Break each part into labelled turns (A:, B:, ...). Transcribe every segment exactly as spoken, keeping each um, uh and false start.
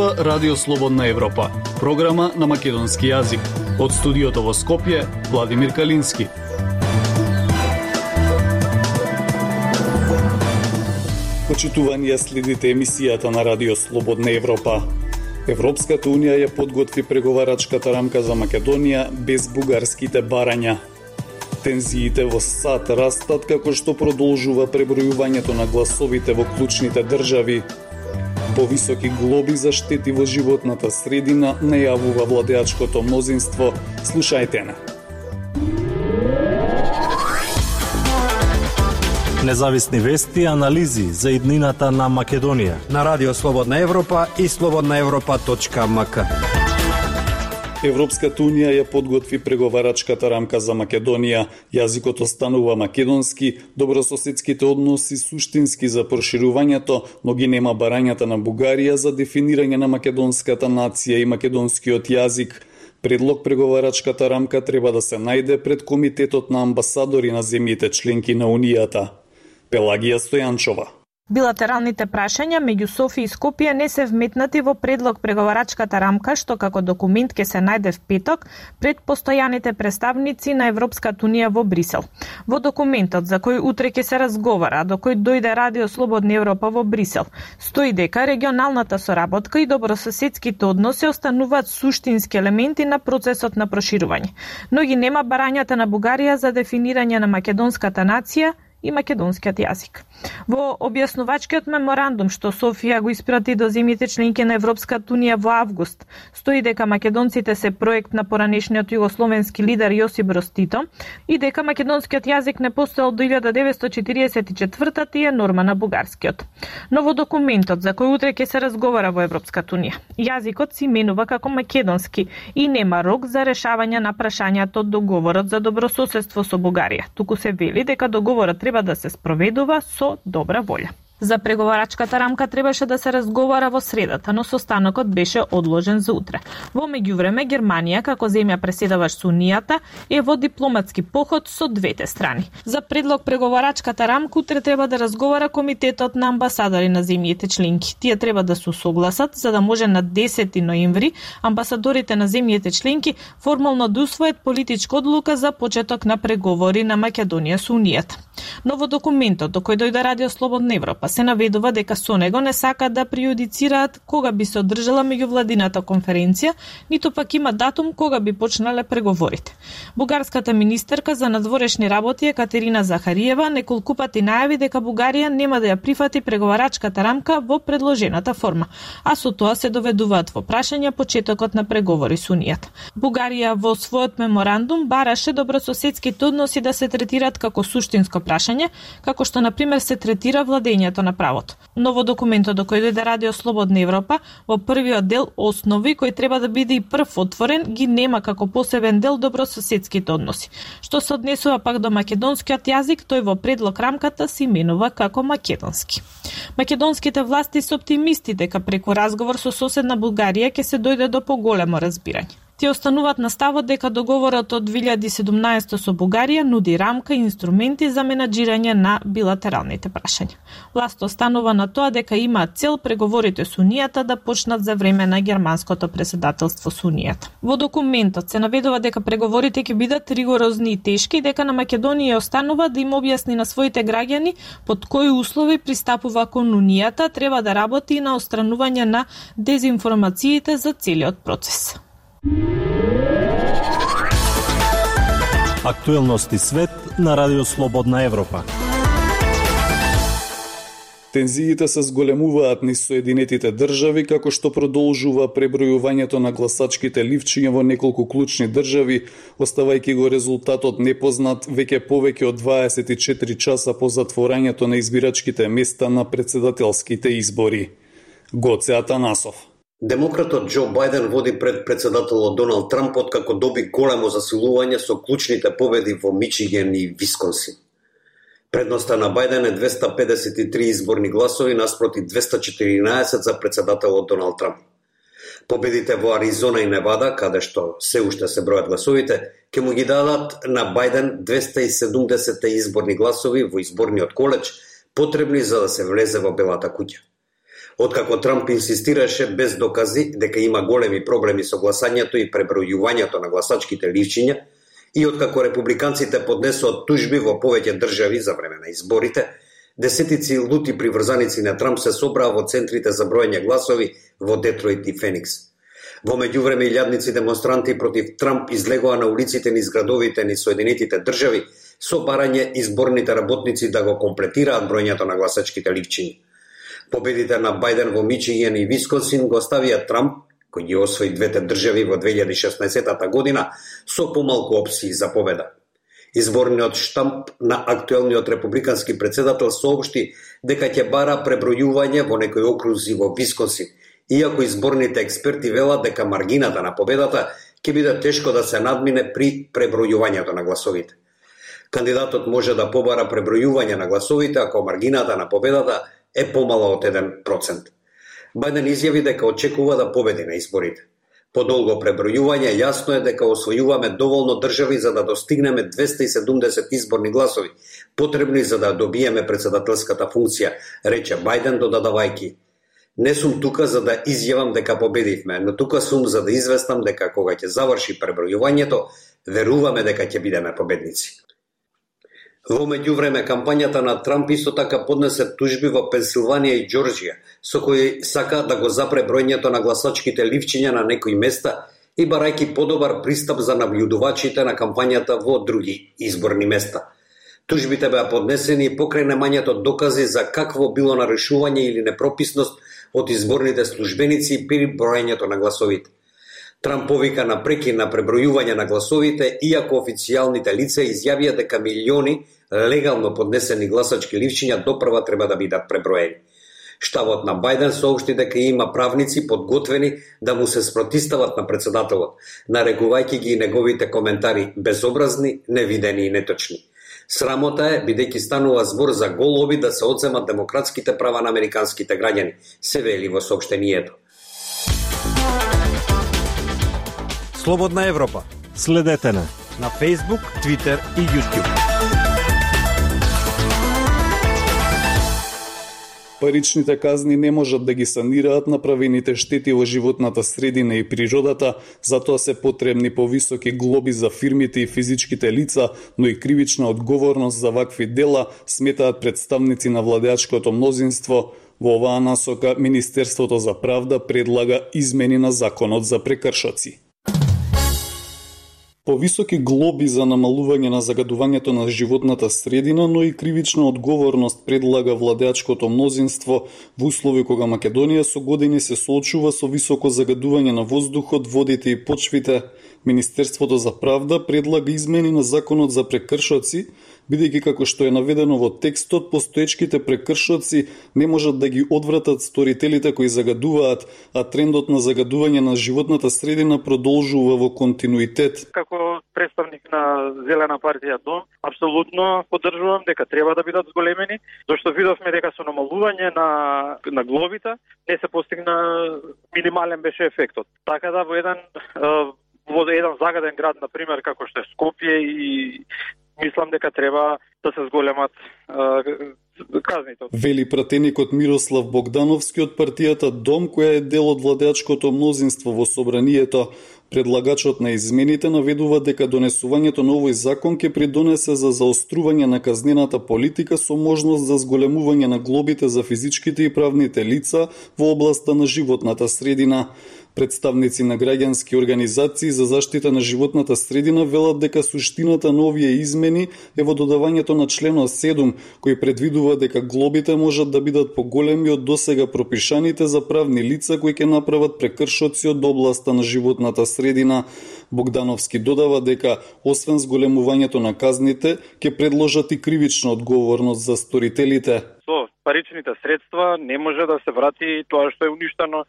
A: слуша Радио Слободна Европа, програма на македонски јазик. Од студиото во Скопје, Владимир Калински. Почитувани, ја следите емисијата на Радио Слободна Европа. Европската унија ја подготви преговарачката рамка за Македонија без бугарските барања. Тензиите во САД растат како што продолжува пребројувањето на гласовите во клучните држави. Повисоки глоби за штети во животната средина најавува владеачкото мнозинство. Слушајте на.
B: Независни вести и анализи за иднината на Македонија
C: на Радио Слободна Европа и слободна европа точка ем ка.
A: Европската унија ја подготви преговарачката рамка за Македонија. Јазикот останува македонски, добрососедските односи суштински за проширувањето, но ги нема барањата на Бугарија за дефинирање на македонската нација и македонскиот јазик. Предлог преговарачката рамка треба да се најде пред Комитетот на амбасадори на земјите членки на Унијата. Пелагија Стојанчова.
D: Билатералните прашања меѓу Софија и Скопје не се вметнати во предлог преговарачката рамка, што како документ ќе се најде в петок пред постојаните представници на Европската унија во Брисел. Во документот, за кој утре ќе се разговара, до кој дојде Радио Слободна Европа во Брисел, стои дека регионалната соработка и добрососедските односи остануваат суштински елементи на процесот на проширување, но ги нема барањата на Бугарија за дефинирање на македонската нација и македонскиот јазик. Во објаснувачкиот меморандум што Софија го испрати до земјите членки на Европската унија во август, стои дека македонците се проект на поранешниот југословенски лидер Јосип Броз Тито и дека македонскиот јазик не постоел до илјада деветстотини четиридесет и четврта и е норма на бугарскиот. Но во документот за кој утре ќе се разговара во Европската унија, јазикот се именува како македонски и нема рок за решавање на прашањето од договорот за добрососедство со Бугарија. Туку се вели дека договорот треба да се спроведува со добра волја. За преговарачката рамка требаше да се разговара во средата, но состанокот беше одложен за утре. Во меѓувреме, Германија, како земја преседаваш со Унијата, е во дипломатски поход со двете страни. За предлог преговарачката рамка утре треба да разговара Комитетот на амбасадори на земјите членки. Тие треба да се согласат за да може на десети ноември амбасадорите на земјите членки формално да усвојат политичка одлука за почеток на преговори на Македонија со Унијата. Но во документот до кој дојде Радио Слободна Европа се наведува дека со него не сака да пријудицираат кога би се одржала меѓувладината конференција, ниту пак има датум кога би почнале преговорите. Бугарската министерка за надворешни работи Екатерина Захариева неколку пати најави дека Бугарија нема да ја прифати преговарачката рамка во предложената форма, а со тоа се доведуваат во прашање почетокот на преговори со Унијата. Бугарија во својот меморандум бараше добрососедските односи да се третираат како суштинско прашање, како што на пример се третира владењето на правото. Но во документот до кој дојде Радио Слободна Европа, во првиот дел основи кој треба да биде и прв отворен, ги нема како посебен дел добрососедските односи. Што се однесува пак до македонскиот јазик, тој во предлог рамката се именува како македонски. Македонските власти се оптимисти дека преку разговор со соседна Бугарија ќе се дојде до поголемо разбирање. Тие остануваат на ставот дека договорот од две илјади и седумнаесета со Бугарија нуди рамка и инструменти за менаџирање на билатералните прашања. Власт останува на тоа дека има цел преговорите со Унијата да почнат за време на германското преседателство со Унијата. Во документот се наведува дека преговорите ќе бидат ригорозни и тешки и дека на Македонија останува да им објасни на своите граѓани под кои услови пристапува кон Унијата, треба да работи и на отстранување на дезинформациите за целиот процес.
B: Актуелности свет на Радио Слободна Европа.
A: Тензиите се зголемуваат низ Соединетите држави, како што продолжува пребројувањето на гласачките ливчиња во неколку клучни држави, оставајќи го резултатот непознат веќе повеќе од дваесет и четири часа по затворањето на избирачките места на председателските избори. Гоце Атанасов.
E: Демократот Џо Бајден води пред председателот Доналд Трамп откако доби големо засилување со клучните победи во Мичиген и Висконсин. Предноста на Бајден е двеста педесет и три изборни гласови наспроти двеста четиринаесет за председателот Доналд Трамп. Победите во Аризона и Невада, каде што се уште се бројат гласовите, ќе му ги дадат на Бајден двеста и седумдесет изборни гласови во изборниот коледж, потребни за да се влезе во Белата куќа. Откако Трамп инсистираше без докази дека има големи проблеми со гласањето и пребројувањето на гласачките ливчиња, и откако републиканците поднесоа тужби во повеќе држави за време на изборите, десетици лути приврзаници на Трамп се собраа во центрите за броење гласови во Детройт и Феникс. Во меѓувреме илјадници демонстранти против Трамп излегоа на улиците низ градовите низ Соединетите држави со барање изборните работници да го комплетираат броењето на гласачките ливчиња. Победите на Бајден во Мичиген и Висконсин го ставија Трамп, кој ги освои двете држави во две илјади и шеснаесетта година, со помалку опции за победа. Изборниот штамп на актуелниот републикански председател соопшти дека ќе бара пребројување во некои окрузи во Висконсин, иако изборните експерти велат дека маргината на победата ќе биде тешко да се надмине при пребројувањето на гласовите. Кандидатот може да побара пребројување на гласовите ако маргината на победата е помала од еден процент. Бајден изјави дека очекува да победи на изборите. По долго пребројување јасно е дека освојуваме доволно држави за да достигнеме двеста и седумдесет изборни гласови, потребни за да добиеме председателската функција, рече Бајден додадавајќи: "Не сум тука за да изјавам дека победивме, но тука сум за да известам дека кога ќе заврши пребројувањето, веруваме дека ќе бидеме победници." Во меѓувреме, кампањата на Трамп исто така поднесе тужби во Пенсилванија и Џорџија, со кои сака да го запре броењето на гласачките ливчиња на некои места и барајќи подобар пристап за набљудувачите на кампањата во други изборни места. Тужбите беа поднесени покрај немањето докази за какво било нарушување или непрописност од изборните службеници при броењето на гласовите. Трамп повика на прекин на пребројување на гласовите, иако официјалните лица изјавија дека милиони легално поднесени гласачки ливчиња допрва треба да бидат преброени. Штабот на Бајден соопшти дека има правници подготвени да му се спротистават на председателот, нарекувајќи ги неговите коментари безобразни, невидени и неточни. Срамота е, бидејќи станува збор за гол обид да се одземат демократските права на американските граѓани, се вели во соопштението.
C: Слободна Европа.
B: Следете на
C: на Facebook, Twitter и YouTube.
A: Паричните казни не можат да ги санираат направените штети во животната средина и природата, затоа се потребни повисоки глоби за фирмите и физичките лица, но и кривична одговорност за вакви дела, сметаат представници на владеачкото мнозинство. Во оваа насока Министерството за правда предлага измени на законот за прекршоци. Повисоки глоби за намалување на загадувањето на животната средина, но и кривична одговорност предлага владеачкото мнозинство во услови кога Македонија со години се соочува со високо загадување на воздухот, водите и почвите. Министерството за правда предлага измени на законот за прекршоци, бидејќи како што е наведено во текстот, постоечките прекршоци не можат да ги одвратат сторителите кои загадуваат, а трендот на загадување на животната средина продолжува во континуитет.
F: Како представник на Зелена партија Дом, апсолутно поддржувам дека треба да бидат зголемени, зашто видовме дека со намалување на на глобите не се постигна, минимален беше ефектот. Така да во еден во еден загаден град, на пример, како што е Скопје, и мислам дека треба да се зголемат казните.
A: Вели пратеникот Мирослав Богдановски од партијата Дом, која е дел од владеачкото мнозинство во собранието. Предлагачот на измените наведува дека донесувањето на овој закон ќе придонесе за заострување на казнената политика со можност за зголемување на глобите за физичките и правните лица во областа на животната средина. Представници на граѓански организации за заштита на животната средина велат дека суштината на овие измени е во додавањето на членот седум, кој предвидува дека глобите можат да бидат поголеми од досега пропишаните за правни лица кои ќе направат прекршоци од областа на животната средина. Богдановски додава дека, освен зголемувањето на казните, ќе предложат и кривична одговорност за сторителите.
F: Со паричните средства не може да се врати тоа што е уништено,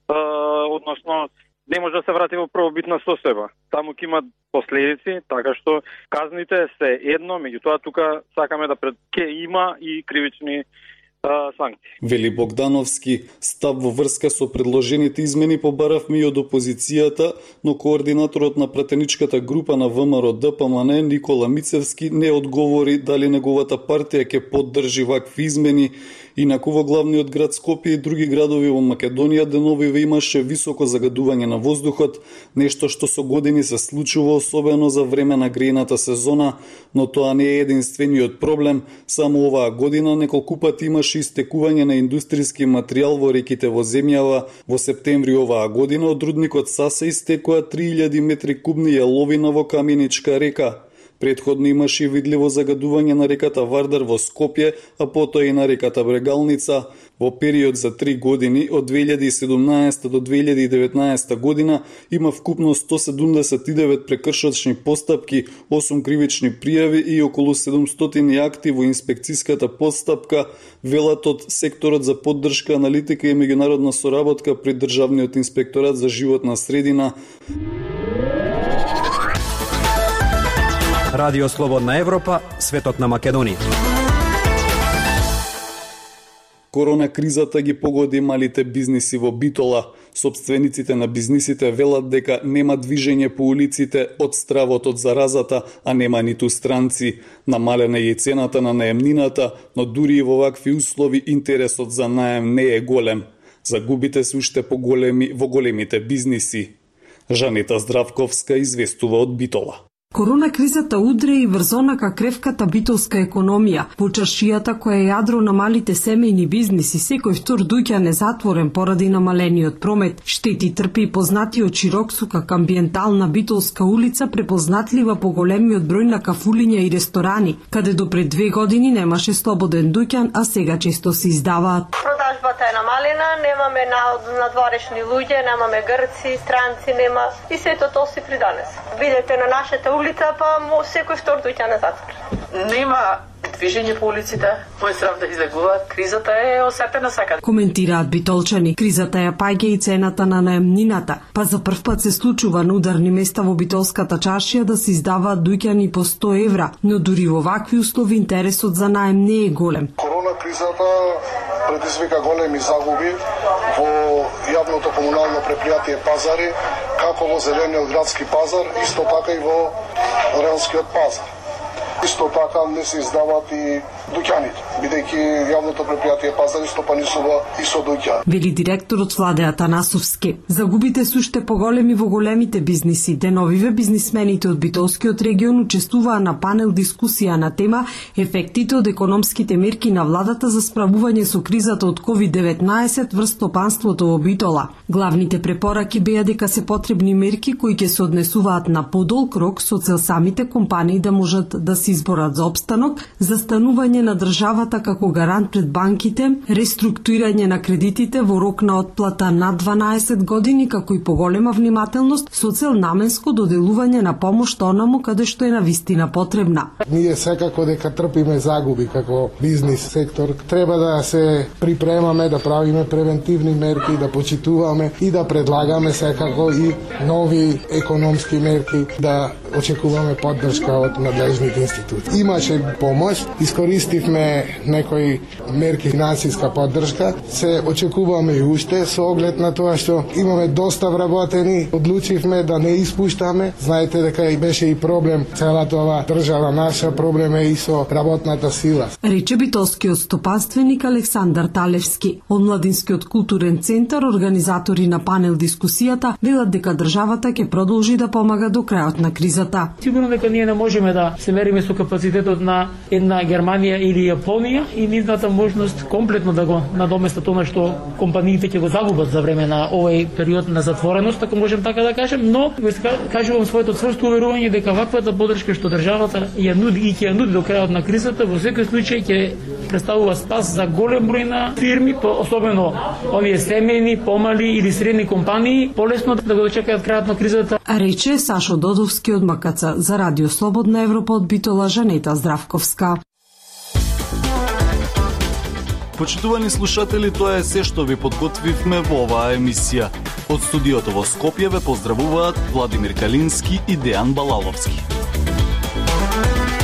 F: односно не може да се врати во првобитна состојба. Таму ќе има последици, така што казните се едно, меѓутоа тука сакаме да пред ке има и кривични а, санкции.
A: Вели Богдановски, став во врска со предложените измени побаравме и од опозицијата, но координаторот на пратеничката група на ВМРО Д П М Н Никола Мицевски не одговори дали неговата партија ќе поддржи вакви измени Инаку во главниот град Скопје и други градови во Македонија деновиве имаше високо загадување на воздухот, нешто што со години се случува особено за време на грејната сезона, но тоа не е единствениот проблем. Само оваа година неколку пати имаше истекување на индустријски материјал во реките во земјава. Во септември оваа година од рудникот Саса истекоа три илјади метри кубни јаловина во Каменичка река. Предходно имаше видливо загадување на реката Вардар во Скопје, а потоа и на реката Брегалница. Во период за три години, од две илјади и седумнаесета до две илјади и деветнаесета година, има вкупно сто седумдесет и девет прекршочни постапки, осум кривични пријави и околу седумстотини акти во инспекцијската постапка, велат од секторот за поддршка, аналитика и меѓународна соработка при Државниот инспекторат за животна средина.
C: Радио Слободна Европа, светот на Македонија.
A: Корона кризата ги погоди малите бизниси во Битола. Собствениците на бизнисите велат дека нема движење по улиците од стравот од заразата, а нема ниту странци. Намалена е цената на наемнината, но дури и во вакви услови интересот за наем не е голем. Загубите се уште поголеми во големите бизниси. Жанета Здравковска известува од Битола.
G: Корона кризата удре и врз онака кревката битолска економија. По чашијата која е јадро на малите семејни бизниси, секој втор дуќан е затворен поради намалениот промет. Штети трпи и познатиот Чироксу како амбиентална битолска улица, препознатлива по големиот број на кафулиња и ресторани, каде до пред две години немаше слободен дуќан, а сега често се издаваат.
H: Продажбата е намалена, немаме надворешни луѓе, немаме грци, странци, нема и сето тоа си при данес. Видете на нашата улица, па секој втор дуќан е затворен. Нема движење по улиците, мој здрав да излегува, кризата е осепена сакаде.
G: Коментираат битолчани, кризата ја паѓа и цената на наемнината, па за прв пат се случува на ударни места во битолската чашија да се издаваат дуќани по сто евра, но дури во вакви услови интересот за наем не е голем.
I: Корона кризата предизвика големи загуби во јавното комунално предпријатие Пазари, како во зелениот градски пазар, исто така и во релскиот пазар. Исто така не се издаваат и дуќаните, бидејќи јавното предпријатие Пазари стопанисува и со дуќани.
G: Вели директорот Владе Атанасовски. Загубите се уште поголеми во големите бизниси. Деновиве бизнисмените од Битолскиот регион учествуваа на панел дискусија на тема ефектите од економските мерки на владата за справување со кризата од ковид деветнаесет врз стопанството во Битола. Главните препораки беа дека се потребни мерки кои ќе се однесуваат на подолг рок со цел самите компании да можат да се изборат за опстанок, застанување на државата како гарант пред банките, реструктурирање на кредитите во рок на отплата над дванаесет години, како и поголема внимателност со цел наменско доделување на помош онаму каде што е навистина потребна.
I: Ние секако дека трпиме загуби како бизнис сектор, треба да се припремаме, да правиме превентивни мерки, да почитуваме и да предлагаме секако и нови економски мерки, да очекуваме поддршка од надлежните институции. Имаше помош, искористивме некои мерки финансиска поддршка, се очекуваме и уште со оглед на тоа што имаме доста вработени, одлучивме да не испуштаме. Знаете дека и беше и проблем целата ова држава наша, проблем е и со работната сила.
G: Рече битолскиот стопанственик Александар Талевски. Од Младинскиот културен центар, организатори на панел дискусијата, велат дека државата ќе продолжи да помага до крајот на кризата.
J: Сигурно дека ние не можеме да се мериме со капацитетот на една Германија или Јапонија и нивната можност комплетно да го надоместат она што компаниите ќе го загубат за време на овој период на затвореност, ако можем така да кажем, но го кажувам своето цврсто уверување дека ваквата поддршка што државата ја нуди и ќе ја нуди до крајот на кризата, во секој случај ќе представува спас за голем број на фирми, особено овие семејни, помали или средни компании, полесно да го дочекаат крајот на кризата.
G: А рече Сашо Додовски од Макаца за Радио Слободна Европа од Битола, Жанета Здравковска.
A: Почитувани слушатели, тоа е се што ви подготвивме во оваа емисија. Од студиото во Скопје ве поздравуваат Владимир Калински и Дејан Балаловски.